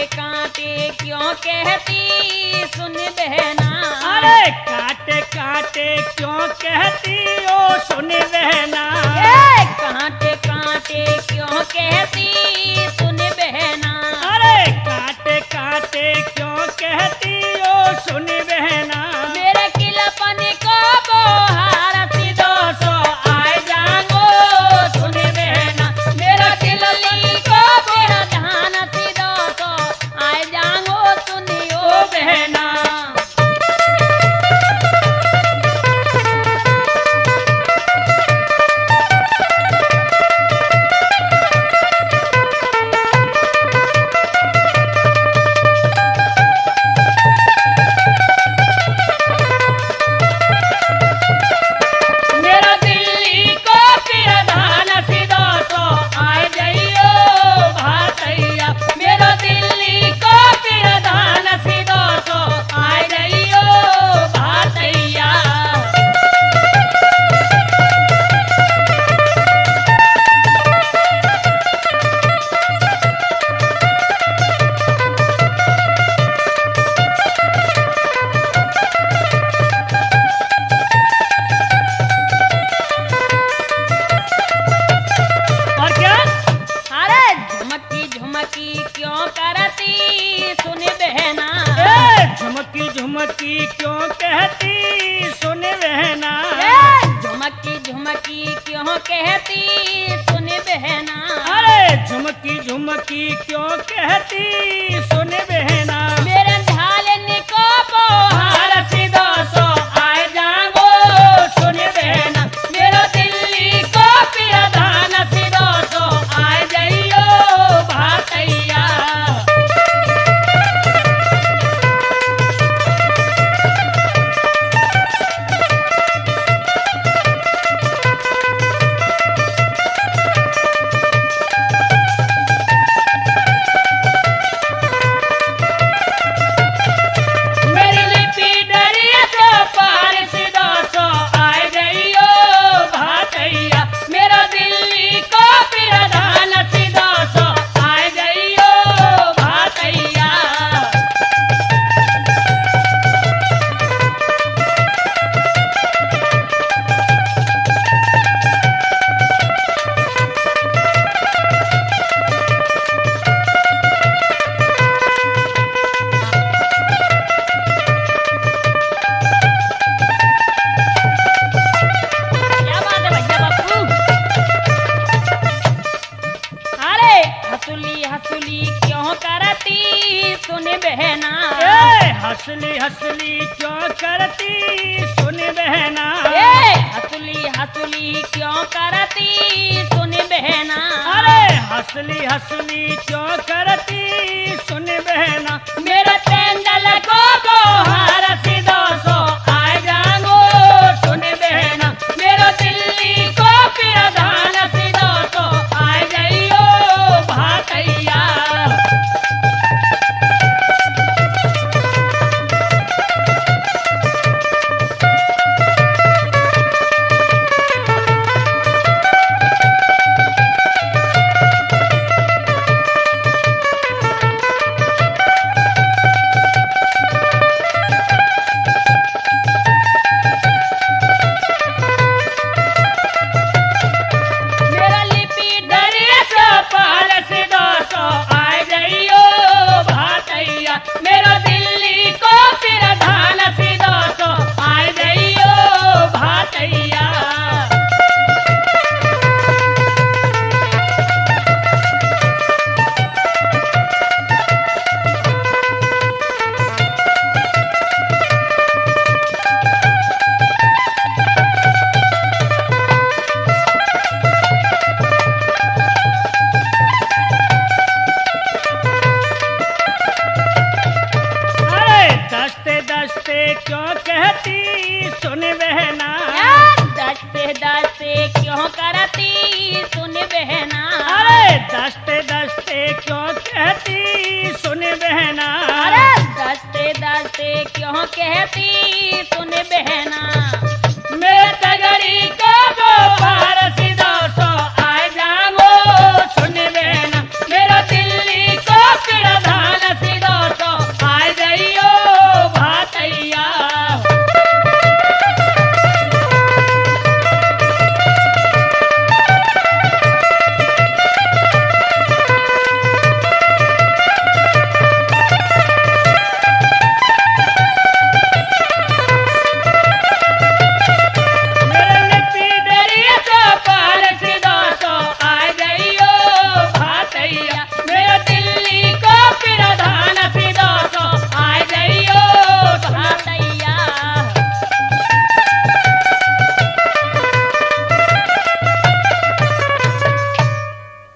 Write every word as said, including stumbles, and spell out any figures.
कांटे कांटे क्यों कहती सुन बहना। अरे कांटे कांटे क्यों कहती ओ सुन बहना। ए, कांटे कांटे क्यों कहती सुन बहना। अरे कांटे कांटे क्यों कहती ओ सुन बहना। मेरे किलापन को बोहार सीधो सो आए जागो सुन बहना। मेरा किलली को मेरा धान सीधो सो आए जागो सुनियो बहना। मेरा दिल्ली को पिरधान सीधो सो आए जइयो भातैया। मेरा दिल्ली को पिरधान सीधो सो आए जइयो भातैया। और क्या। अरे झुमकी झुमकी क्यों करती सुन बहना। ए झुमकी झुमकी क्यों कहती सुन बहना। ए, झुमकी झुमकी क्यों कहती सुन बहना। अरे झुमकी झुमकी क्यों कहती सुन बहना। मेरे ढालन को बोहार सीधो सो आए जागो सुन बहना। मेरा दिल्ली को पिरधान सीधो सो आए जइयो भातैया। मेरी लिपि डरिया तो पार सीधो सो आए जइयो भातैया। मेरा दिल्ली को पिरधान सीधो सो आए जइयो भातैया। क्या बात है भैया बापू। अरे हसुली हसुली क्यों करती सुन बहना। ए हंसली हंसली क्यों करती सुन बहना। ए, हसुली हसुली क्यों करती सुन बहना। अरे हंसली हंसली क्यों करती सुन बहना। मेरा चंदल को बोहार सीधो सो आए जागो सुन बहना। मेरा दिल्ली को पिरधान सीधो सो आए जइयो भातैया। मेरा लिपि डरिया तो पार सीधो सो आए जइयो भातैया। मेरा दिल्ली को पिरधान सीधो सो आए जइयो भातैया। अरे दस्ते दस्ते क्यों कहती सुन बहना। दस्ते दस्ते क्यों करती सुन बहना। अरे दस्ते दस्ते क्यों कहती सुन बहना। अरे दस्ते दस्ते क्यों कहती सुन बहना।